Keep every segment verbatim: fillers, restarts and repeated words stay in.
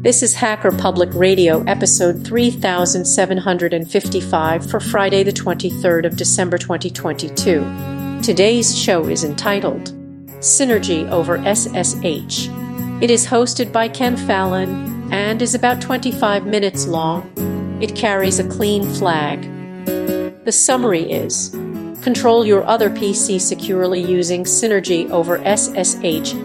This is Hacker Public Radio, episode three thousand seven hundred fifty-five for Friday the twenty-third of December twenty twenty-two. Today's show is entitled Synergy over S S H. It is hosted by Ken Fallon and is about twenty-five minutes long. It carries a clean flag. The summary is: control your other P C securely using Synergy over S S H.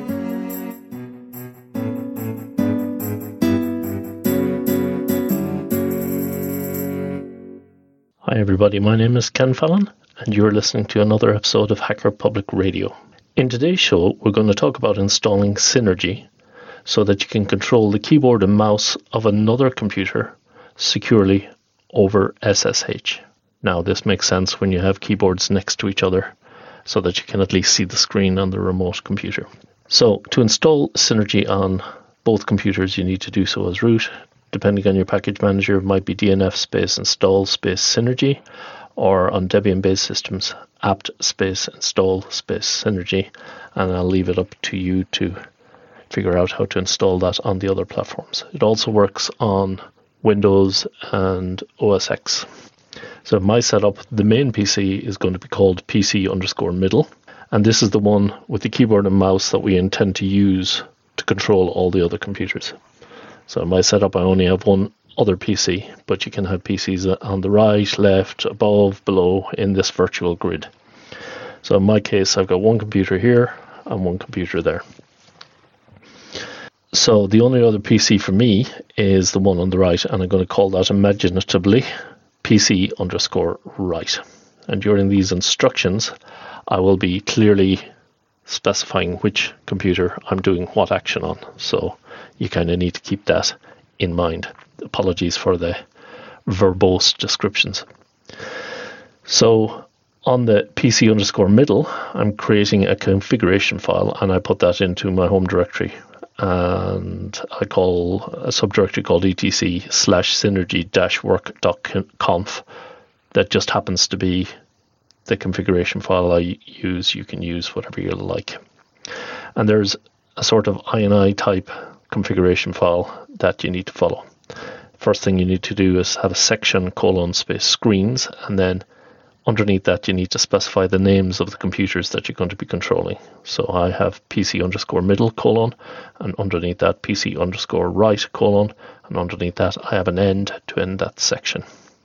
Hi everybody, my name is Ken Fallon and you're listening to another episode of Hacker Public Radio. In today's show, we're going to talk about installing Synergy so that you can control the keyboard and mouse of another computer securely over S S H. Now, this makes sense when you have keyboards next to each other so that you can at least see the screen on the remote computer. So, to install Synergy on both computers, you need to do so as root. Depending on your package manager, it might be D N F space install space Synergy, or on Debian-based systems, apt space install space Synergy, and I'll leave it up to you to figure out how to install that on the other platforms. It also works on Windows and O S X. So my setup, the main P C is going to be called P C underscore middle, and this is the one with the keyboard and mouse that we intend to use to control all the other computers. So in my setup, I only have one other P C, but you can have P Cs on the right, left, above, below in this virtual grid. So in my case, I've got one computer here and one computer there. So the only other P C for me is the one on the right, and I'm going to call that imaginatively P C underscore right. And during these instructions, I will be clearly specifying which computer I'm doing what action on. So you kind of need to keep that in mind. Apologies for the verbose descriptions. So on the P C underscore middle, I'm creating a configuration file and I put that into my home directory. And I call a subdirectory called etc slash synergy dash work dot conf. That just happens to be the configuration file I use. You can use whatever you like. And there's a sort of I N I type configuration file that you need to follow. First thing you need to do is have a section colon space screens, and then underneath that you need to specify the names of the computers that you're going to be controlling. So I have P C underscore middle colon, and underneath that P C underscore right colon, and underneath that I have an end to end that section.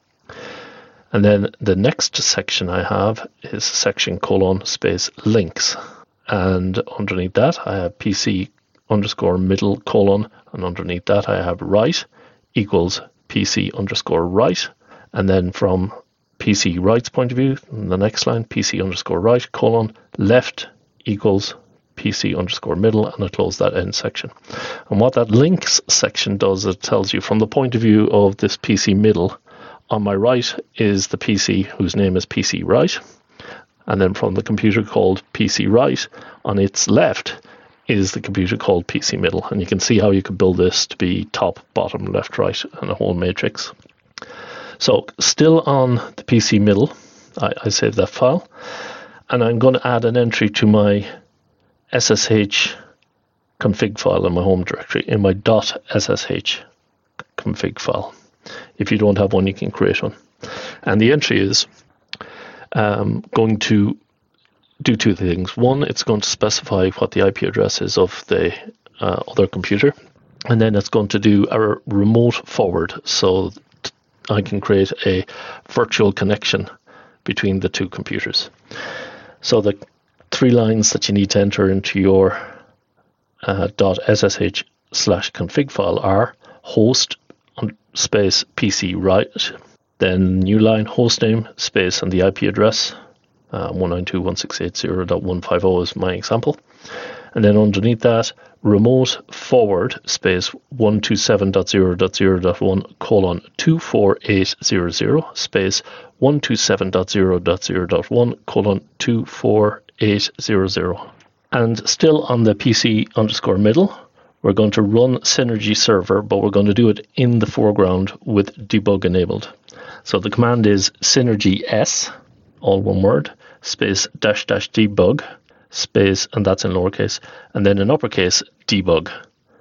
And then the next section I have is section colon space links, and underneath that I have P C underscore middle colon, and underneath that I have right equals P C underscore right, and then from P C right's point of view, in the next line, P C underscore right colon left equals P C underscore middle, and I close that end section. And what that links section does, it tells you from the point of view of this P C middle, on my right is the P C whose name is P C right, and then from the computer called P C right, on its left is the computer called P C middle. And you can see how you could build this to be top, bottom, left, right, and a whole matrix. So still on the P C middle, I, I saved that file, and I'm going to add an entry to my S S H config file in my home directory, in my .ssh config file. If you don't have one, you can create one. And the entry is um, going to do two things. One, it's going to specify what the I P address is of the uh, other computer, and then it's going to do a remote forward, so I can create a virtual connection between the two computers. So the three lines that you need to enter into your uh, .ssh slash config file are host space P C right, then new line hostname space and the I P address, uh, one ninety-two dot one sixty-eight dot one fifty is my example, and then underneath that remote forward space one twenty-seven dot zero dot zero dot one colon two four eight zero zero space one twenty-seven dot zero dot zero dot one colon two four eight zero zero. And still on the P C underscore middle, we're going to run Synergy server, but we're going to do it in the foreground with debug enabled. So the command is Synergy S, all one word, space dash dash debug, space, and that's in lowercase, and then in uppercase, debug.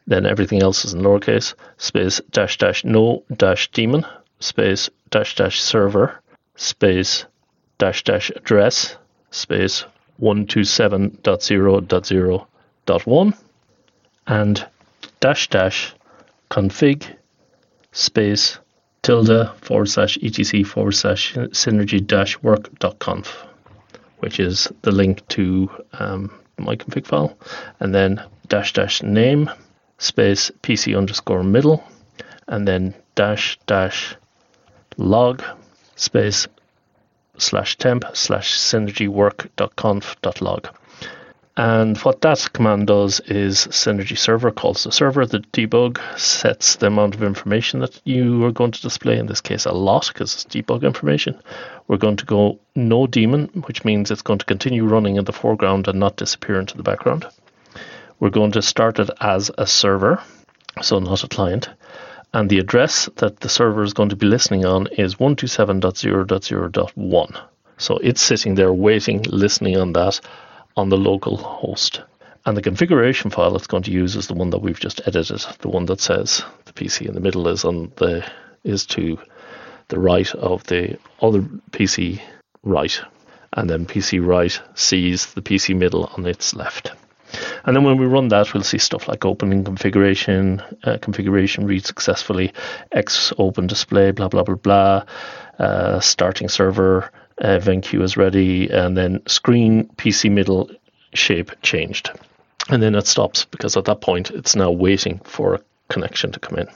then everything else is in lowercase, space dash dash no dash daemon, space dash dash server, space dash dash address, space one twenty-seven dot zero dot zero dot one, and dash dash config space tilde forward slash etc forward slash synergy dash work dot conf, which is the link to um, my config file, and then dash dash name space pc underscore middle, and then dash dash log space slash temp slash synergy work dot conf dot log. And what that command does is Synergy server calls the server, the debug sets the amount of information that you are going to display, in this case a lot because it's debug information. We're going to go no daemon, which means it's going to continue running in the foreground and not disappear into the background. We're going to start it as a server, so not a client. And the address that the server is going to be listening on is one twenty-seven dot zero dot zero dot one. So it's sitting there waiting, listening on that, on the local host. And the configuration file it's going to use is the one that we've just edited, the one that says the P C in the middle is on the is to the right of the other P C right, and then P C right sees the P C middle on its left. And then when we run that, we'll see stuff like opening configuration, uh, configuration read successfully, X open display, blah blah blah blah, uh, starting server, uh, event queue is ready, and then screen P C middle shape changed. And then it stops because at that point it's now waiting for a connection to come in.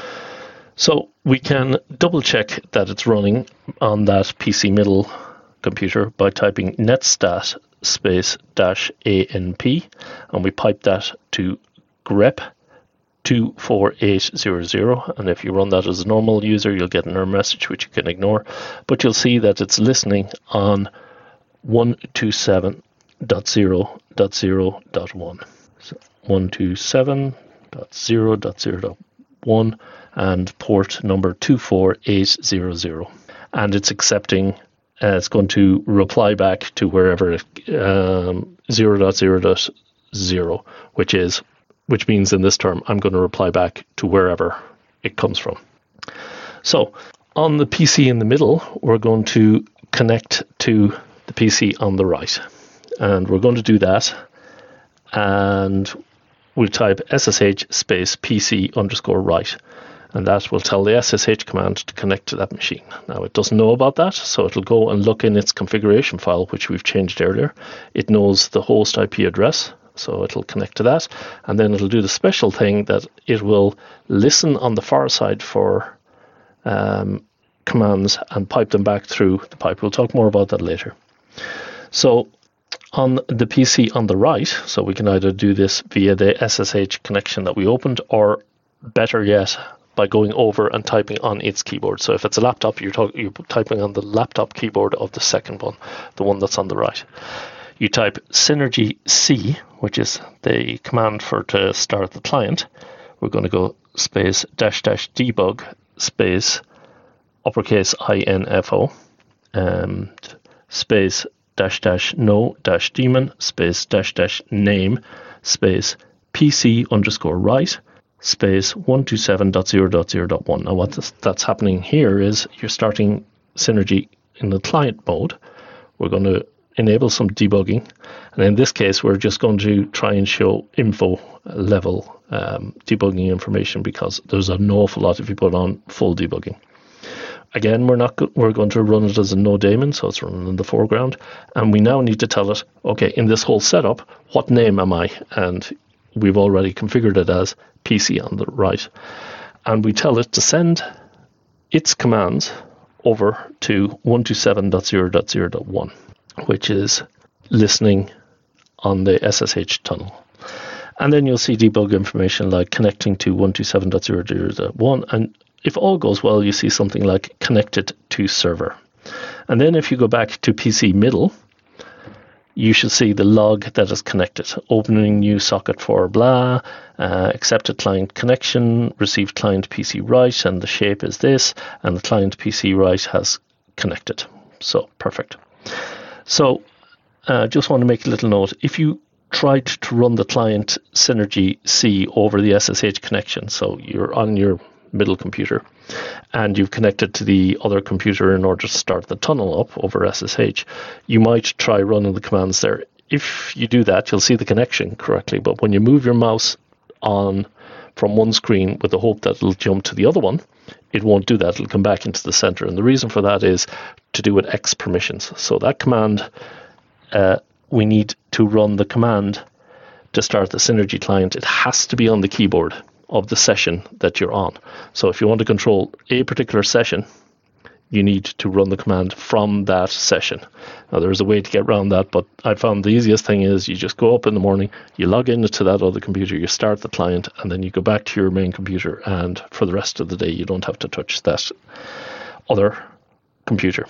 So we can double check that it's running on that P C middle computer by typing netstat space dash anp, and we pipe that to grep two four eight zero zero, and if you run that as a normal user you'll get an error message which you can ignore, but you'll see that it's listening on one twenty-seven dot zero dot zero dot one. So one twenty-seven dot zero dot zero dot one and port number two four eight zero zero, and it's accepting. Uh, it's going to reply back to wherever it, um, zero dot zero dot zero, which is, which means in this term, I'm going to reply back to wherever it comes from. So on the P C in the middle, we're going to connect to the P C on the right, and we're going to do that, and we'll type ssh space pc underscore right. And that will tell the S S H command to connect to that machine. Now, it doesn't know about that, so it'll go and look in its configuration file, which we've changed earlier. It knows the host I P address, so it'll connect to that. And then it'll do the special thing that it will listen on the far side for um, commands and pipe them back through the pipe. We'll talk more about that later. So on the P C on the right, so we can either do this via the S S H connection that we opened, or better yet, by going over and typing on its keyboard. So if it's a laptop, you're, talk- you're typing on the laptop keyboard of the second one, the one that's on the right. You type Synergy C, which is the command for to start the client. We're going to go space dash dash debug space uppercase info and space dash dash no dash daemon space dash dash name space pc underscore right space one twenty-seven dot zero dot zero dot one. Now what this, that's happening here is you're starting Synergy in the client mode. We're going to enable some debugging, and in this case we're just going to try and show info level um, debugging information because there's an awful lot if you put on full debugging. Again, we're not go- we're going to run it as a no daemon, so it's running in the foreground, and we now need to tell it, okay, in this whole setup, what name am I? And we've already configured it as P C on the right, and we tell it to send its commands over to one twenty-seven dot zero dot zero dot one, which is listening on the S S H tunnel. And then you'll see debug information like connecting to one twenty-seven dot zero dot zero dot one, and if all goes well, you see something like connected to server. And then if you go back to P C middle, you should see the log that is connected. Opening new socket for blah, uh, accepted client connection, received client P C right, and the shape is this, and the client P C right has connected. So, perfect. So, uh, just want to make a little note. If you tried to run the client Synergy C over the S S H connection. So you're on your middle computer and you've connected to the other computer in order to start the tunnel up over S S H. You might try running the commands there. If you do that, you'll see the connection correctly. But when you move your mouse on from one screen with the hope that it'll jump to the other one, it won't do that. It'll come back into the center. And the reason for that is to do with X permissions. So that command, uh, we need to run the command to start the Synergy client. It has to be on the keyboard of the session that you're on. So if you want to control a particular session, you need to run the command from that session. Now there's a way to get around that, but I found the easiest thing is you just go up in the morning, you log into that other computer, you start the client, and then you go back to your main computer, and for the rest of the day you don't have to touch that other computer.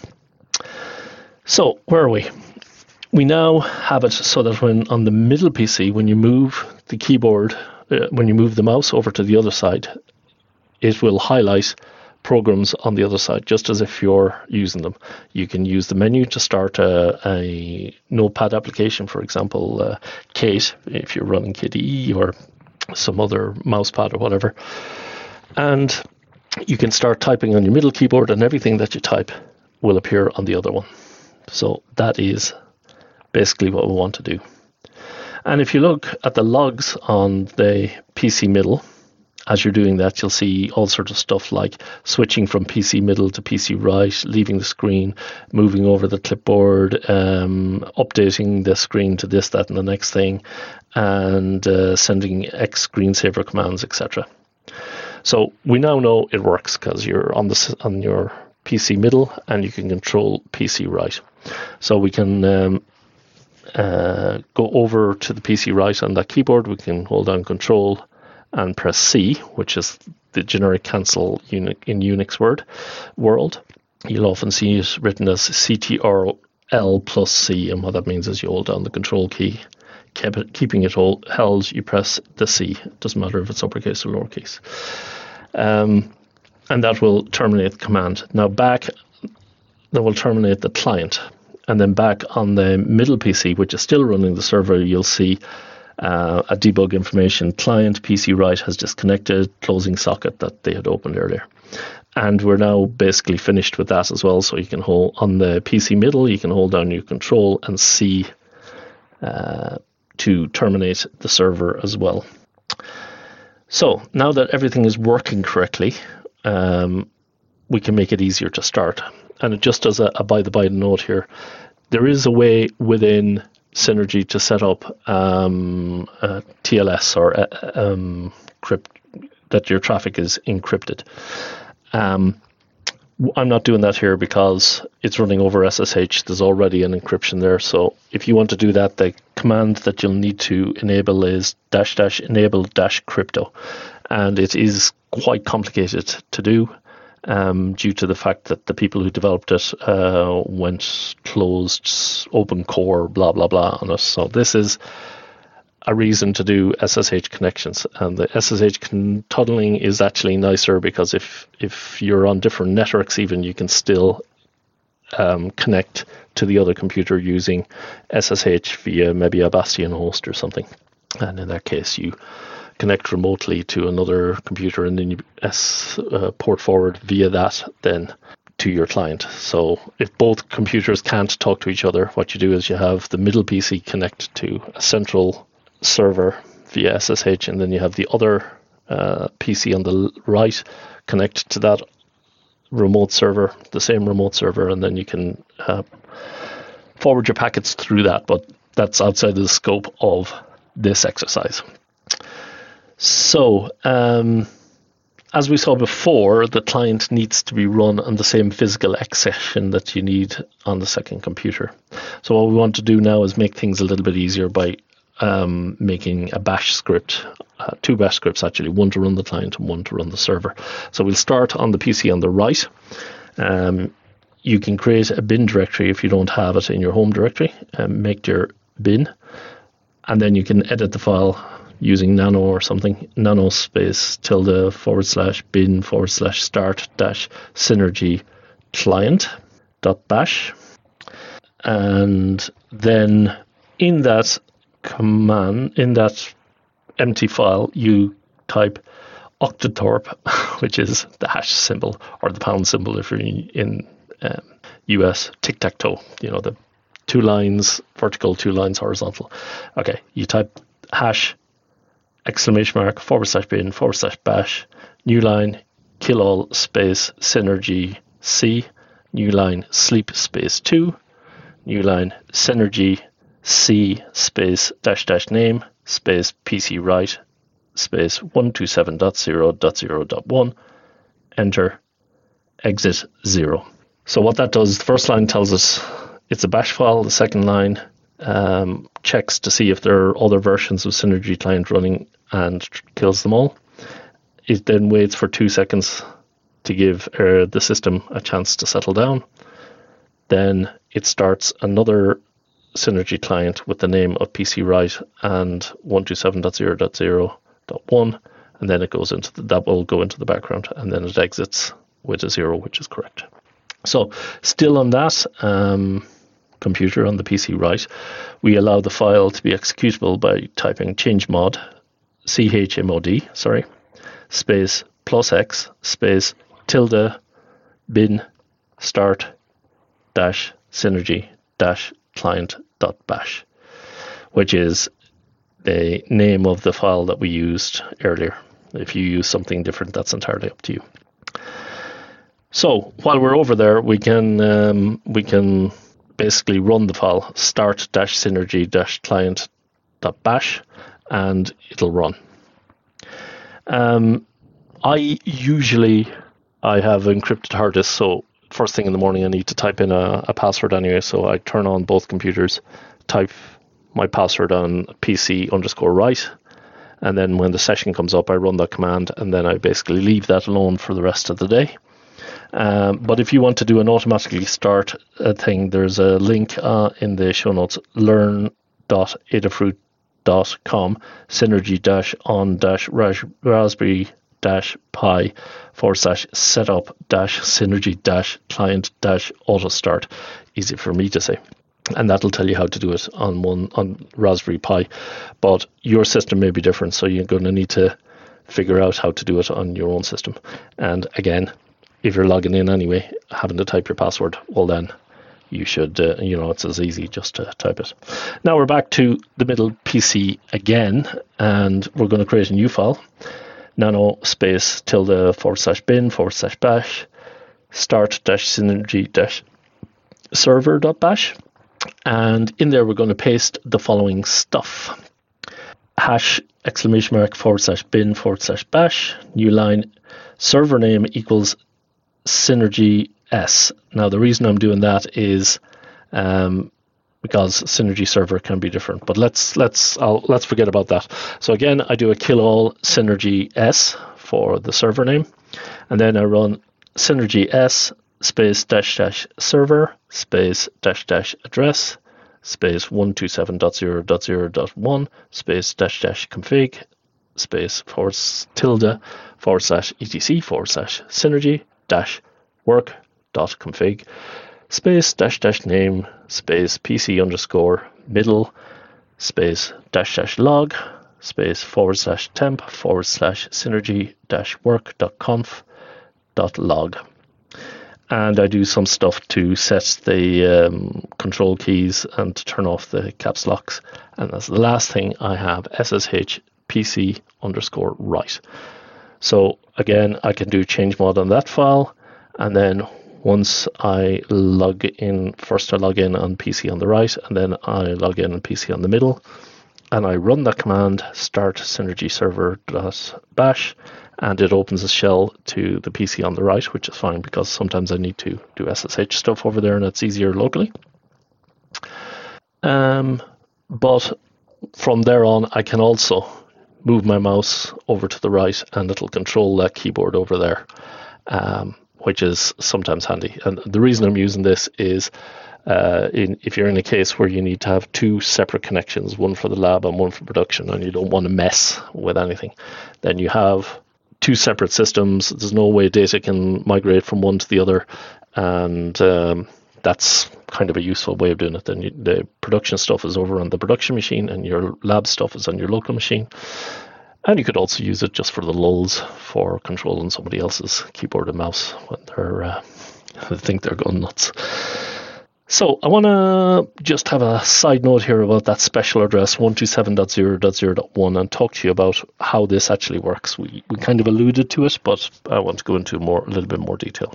So where are we? We now have it so that when on the middle P C, when you move the keyboard, uh, when you move the mouse over to the other side, it will highlight programs on the other side, just as if you're using them. You can use the menu to start a, a notepad application, for example, uh, Kate, if you're running K D E or some other mousepad or whatever. And you can start typing on your middle keyboard, and everything that you type will appear on the other one. So that is basically what we want to do. And if you look at the logs on the P C middle, as you're doing that, you'll see all sorts of stuff like switching from P C middle to P C right, leaving the screen, moving over the clipboard, um, updating the screen to this, that, and the next thing, and uh, sending X screensaver commands, et cetera. So we now know it works because you're on the on your P C middle and you can control P C right. So we can um, uh, go over to the P C right on that keyboard. We can hold down Control and press C, which is the generic cancel in Unix word world. You'll often see it written as C T R L plus C, and what that means is you hold down the Control key, keep it, keeping it hold, held, you press the C. It doesn't matter if it's uppercase or lowercase. Um, and that will terminate the command. Now back, that will terminate the client. And then back on the middle P C, which is still running the server, you'll see Uh, a debug information client P C right has disconnected, closing socket that they had opened earlier. And we're now basically finished with that as well. So you can hold on the P C middle, you can hold down your Control and C uh, to terminate the server as well. So now that everything is working correctly, um, we can make it easier to start. And just as a, a by the by note here, there is a way within Synergy to set up um, uh, T L S or uh, um, crypt, that your traffic is encrypted. Um, I'm not doing that here because it's running over S S H. There's already an encryption there. So if you want to do that, the command that you'll need to enable is dash dash enable dash crypto. And it is quite complicated to do. Um, due to the fact that the people who developed it uh, went closed, open core, blah, blah, blah on us. So this is a reason to do S S H connections. And the S S H con- tunneling is actually nicer because if, if you're on different networks even, you can still um, connect to the other computer using S S H via maybe a Bastion host or something. And in that case, you connect remotely to another computer and then you S, uh, port forward via that then to your client. So if both computers can't talk to each other, what you do is you have the middle P C connect to a central server via S S H, and then you have the other uh, P C on the right connect to that remote server, the same remote server, and then you can uh, forward your packets through that, but that's outside the scope of this exercise. So, um, as we saw before, the client needs to be run on the same physical X session that you need on the second computer. So what we want to do now is make things a little bit easier by um, making a bash script, uh, two bash scripts actually, one to run the client and one to run the server. So we'll start on the P C on the right. Um, you can create a bin directory if you don't have it in your home directory, and make your bin, and then you can edit the file using nano or something, nano space tilde forward slash bin forward slash start dash synergy client dot bash. And then in that command, in that empty file, you type octothorpe, which is the hash symbol or the pound symbol if you're in, in um, U S tic-tac-toe, you know, the two lines vertical, two lines horizontal. Okay, you type hash exclamation mark forward slash bin forward slash bash new line kill all space synergy C new line sleep space two new line synergy C space dash dash name space P C write space one twenty-seven dot zero dot zero dot one, enter, exit zero. So what that does, the first line tells us it's a bash file. The second line um, checks to see if there are other versions of Synergy client running and kills them all. It then waits for two seconds to give uh, the system a chance to settle down. Then it starts another Synergy client with the name of P C write and one twenty-seven dot zero dot zero dot one, and then it goes into the, that will go into the background, and then it exits with a zero, which is correct. So still on that um, computer, on the P C write, we allow the file to be executable by typing chmod, chmod, sorry, space plus x, space tilde bin start dash synergy dash client dot bash, which is the name of the file that we used earlier. If you use something different, that's entirely up to you. So while we're over there, we can um, we can basically run the file start dash synergy dash client dot bash, and it'll run. Um, I usually I have encrypted hard disk, so first thing in the morning I need to type in a, a password anyway. So I turn on both computers, type my password on P C underscore write, and then when the session comes up, I run that command, and then I basically leave that alone for the rest of the day. Um, but if you want to do an automatically start uh, thing, there's a link uh, in the show notes, learn dot adafruit dot com synergy dash on dash raspberry dash pi forward slash setup dash synergy dash client dash auto start. Easy for me to say. And that'll tell you how to do it on one on Raspberry Pi, but your system may be different, so you're going to need to figure out how to do it on your own system. And again, if you're logging in anyway, having to type your password, well then you should, uh, you know, it's as easy just to type it. Now we're back to the middle P C again, and we're going to create a new file, nano space tilde forward slash bin forward slash bash start dash synergy dash server dot bash. And in there, we're going to paste the following stuff. Hash exclamation mark forward slash bin forward slash bash. New line server name equals Synergy S. Now, the reason I'm doing that is um, because Synergy server can be different. But let's let's I'll, let's forget about that. So again, I do a kill all Synergy S for the server name, and then I run Synergy S space dash dash server space dash dash address space one twenty-seven dot zero dot zero dot one space dash dash config space forward tilde forward slash etc forward slash synergy dash work dot config space dash dash name space pc underscore middle space dash dash log space forward slash temp forward slash synergy dash work dot conf dot log. And I do some stuff to set the um, control keys and to turn off the caps locks. And as the last thing, I have ssh pc underscore write. So again, I can do change mod on that file. And then once I log in, first I log in on P C on the right, and then I log in on P C on the middle. And I run that command, start synergy server dot bash, and it opens a shell to the P C on the right, which is fine because sometimes I need to do S S H stuff over there and it's easier locally. Um, but from there on, I can also move my mouse over to the right and it'll control that keyboard over there, um, which is sometimes handy. And the reason I'm using this is Uh, in, if you're in a case where you need to have two separate connections, one for the lab and one for production, and you don't want to mess with anything, then you have two separate systems. There's no way data can migrate from one to the other, and um, that's kind of a useful way of doing it. Then you, the production stuff is over on the production machine and your lab stuff is on your local machine. And you could also use it just for the lulls for controlling somebody else's keyboard and mouse when they're uh, they think they're going nuts. So I want to just have a side note here about that special address one twenty-seven dot zero dot zero dot one and talk to you about how this actually works. We we kind of alluded to it, but I want to go into more a little bit more detail.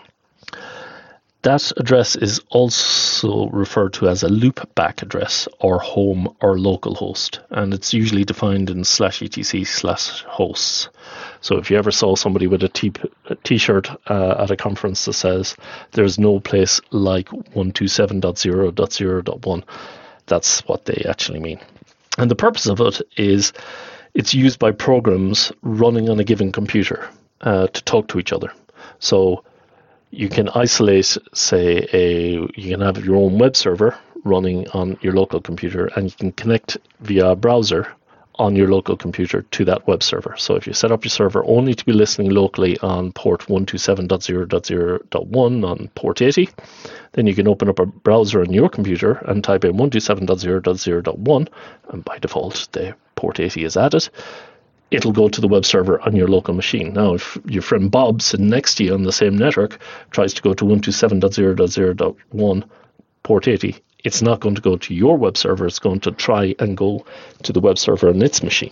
That address is also referred to as a loopback address or home or local host, and it's usually defined in slash etc slash hosts. So if you ever saw somebody with a t- a t-shirt uh, at a conference that says there's no place like one twenty-seven dot zero dot zero dot one, that's what they actually mean. And the purpose of it is it's used by programs running on a given computer uh, to talk to each other. So you can isolate, say, a you can have your own web server running on your local computer, and you can connect via a browser on your local computer to that web server. So if you set up your server only to be listening locally on port one twenty-seven dot zero dot zero dot one on port eighty, then you can open up a browser on your computer and type in one twenty-seven dot zero dot zero dot one, and by default the port eighty is added. It'll go to the web server on your local machine. Now, if your friend Bob sitting next to you on the same network tries to go to one twenty-seven dot zero dot zero dot one port eighty, it's not going to go to your web server. It's going to try and go to the web server on its machine.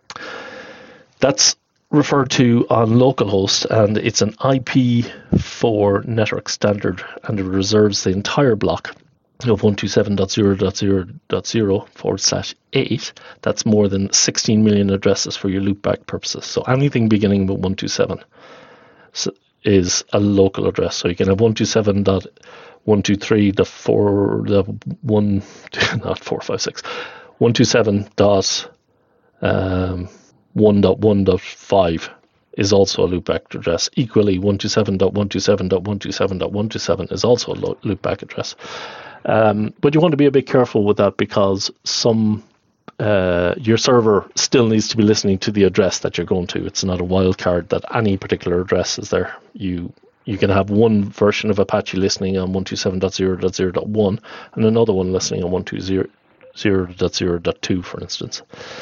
That's referred to on localhost, and it's an I P four network standard, and it reserves the entire block of one twenty-seven dot zero dot zero dot zero forward slash eight. That's more than sixteen million addresses for your loopback purposes. So anything beginning with one twenty-seven is a local address. So you can have one twenty-seven dot one twenty-three dot four dot one, not four five six, one twenty-seven dot one dot one dot five is also a loopback address. Equally, one twenty-seven dot one twenty-seven dot one twenty-seven dot one twenty-seven is also a loopback address. Um, but you want to be a bit careful with that, because some uh, your server still needs to be listening to the address that you're going to. It's not a wildcard that any particular address is there. You you can have one version of Apache listening on one twenty-seven dot zero dot zero dot one and another one listening on one twenty dot zero dot two, for instance.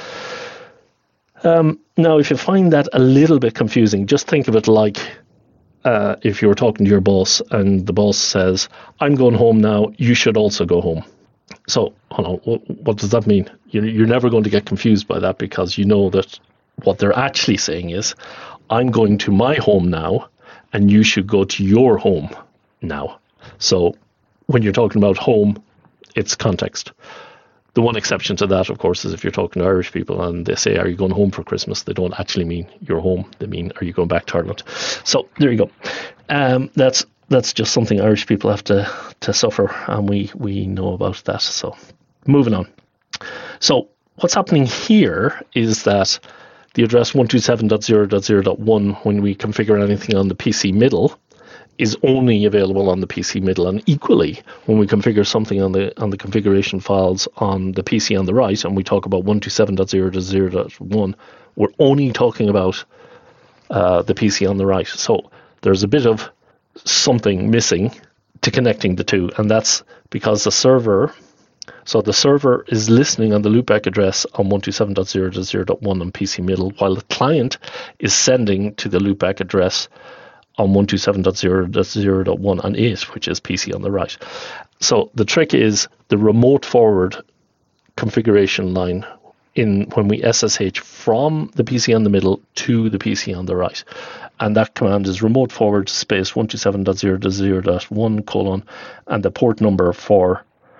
Um, now, if you find that a little bit confusing, just think of it like Uh, if you're talking to your boss and the boss says, I'm going home now, you should also go home. So, hold on, what, what does that mean? You're, you're never going to get confused by that, because you know that what they're actually saying is, I'm going to my home now, and you should go to your home now. So, when you're talking about home, it's context. The one exception to that, of course, is if you're talking to Irish people and they say, are you going home for Christmas? They don't actually mean you're home. They mean, are you going back to Ireland? So there you go. Um, that's that's just something Irish people have to, to suffer, and we, we know about that. So moving on. So what's happening here is that the address one twenty-seven dot zero dot zero dot one, when we configure anything on the P C middle, is only available on the P C middle, and equally when we configure something on the on the configuration files on the P C on the right, and we talk about one twenty-seven dot zero dot zero dot one, we're only talking about uh, the P C on the right. So there's a bit of something missing to connecting the two, and that's because the server, so the server is listening on the loopback address on one twenty-seven dot zero dot zero dot one on P C middle, while the client is sending to the loopback address on one twenty-seven dot zero dot zero dot one on eight, which is P C on the right. So the trick is the remote forward configuration line in when we S S H from the P C on the middle to the P C on the right. And that command is remote forward space one twenty-seven dot zero dot zero dot one colon and the port number for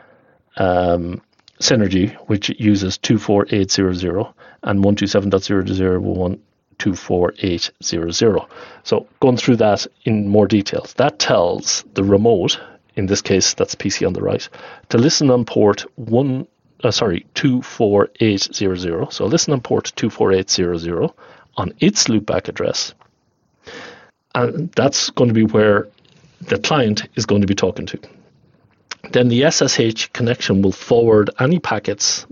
um, Synergy, which uses two four eight zero zero, and one twenty-seven dot zero dot zero dot one two four eight zero zero. So going through that in more details, that tells the remote, in this case that's P C on the right, to listen on port one uh, sorry two four eight zero zero. So listen on port two four eight zero zero on its loopback address, and that's going to be where the client is going to be talking to. Then the S S H connection will forward any packets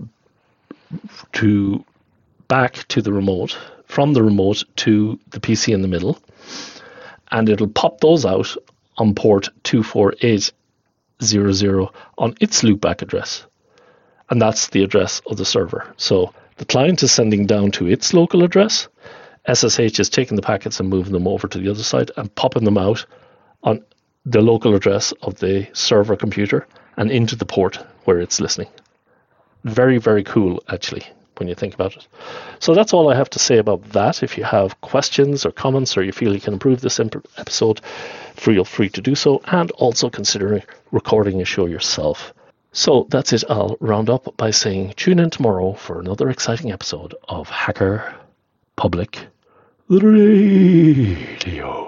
to back to the remote, from the remote to the P C in the middle, and it'll pop those out on port two four eight zero zero on its loopback address. And that's the address of the server. So the client is sending down to its local address. S S H is taking the packets and moving them over to the other side and popping them out on the local address of the server computer and into the port where it's listening. Very, very cool, actually, when you think about it. So that's all I have to say about that. If you have questions or comments, or you feel you can improve this episode, feel free to do so, and also consider recording a show yourself. So that's it. I'll round up by saying tune in tomorrow for another exciting episode of Hacker Public Radio.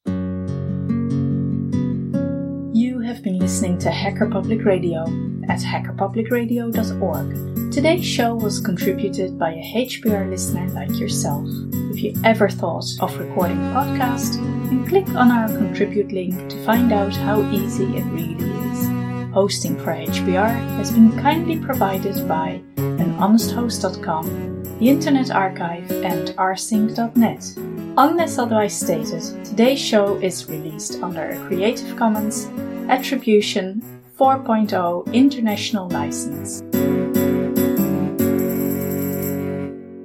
You have been listening to Hacker Public Radio at hacker public radio dot org. Today's show was contributed by a H P R listener like yourself. If you ever thought of recording a podcast, then click on our contribute link to find out how easy it really is. Hosting for H P R has been kindly provided by an honest host dot com, the Internet Archive, and rsync dot net. Unless otherwise stated, today's show is released under a Creative Commons Attribution four point oh International License.